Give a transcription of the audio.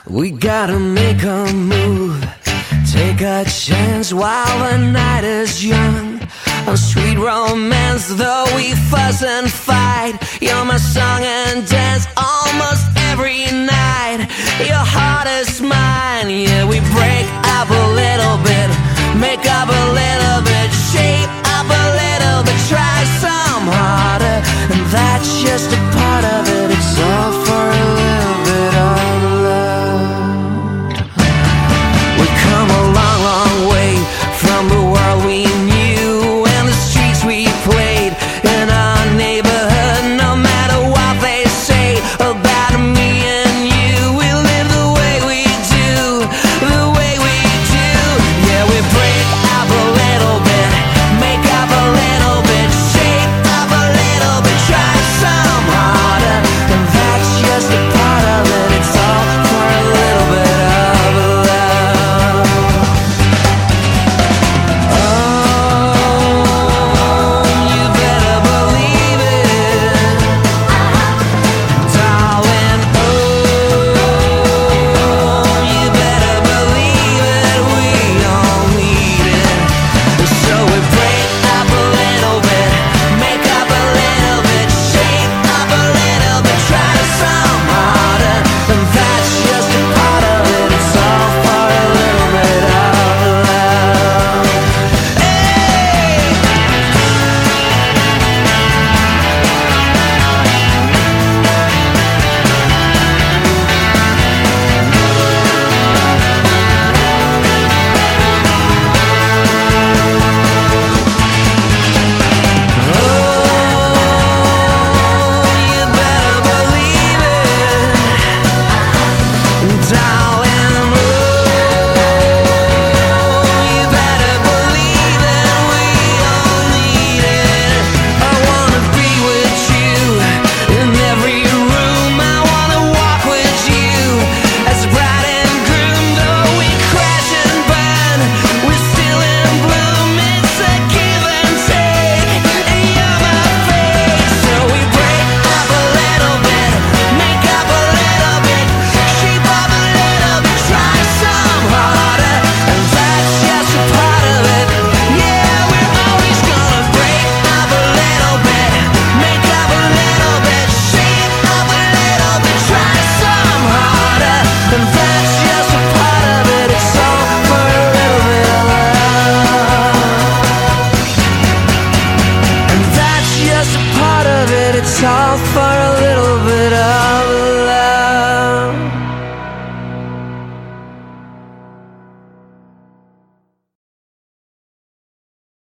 We gotta make a move, take a chance while the night is young. A sweet romance, though we fuss and fight. You're my song and dance almost every night. Your heart is mine, yeah, we break up a little bit, make up a little bit, shape up a little bit, try some harder. And that's just a part of it, it's all for a little bit of love. We come a long, long way from the world we knew and the streets we played in our neighborhood. No matter what they say about me and you, we live the way we do, the way we do. Yeah, we break up a little bit, make up a little bit, shape up a little bit, try some harder. And that's just a part of it, it's all for a little bit of love. Oh, you better believe it, darling. Oh, you better believe it, we all need it. So we break up a little bit, make up a little bit, shape up a little bit, try some harder. And that's just a part of it, it's all for a little bit of love. Hey! Oh, you better believe it, darling.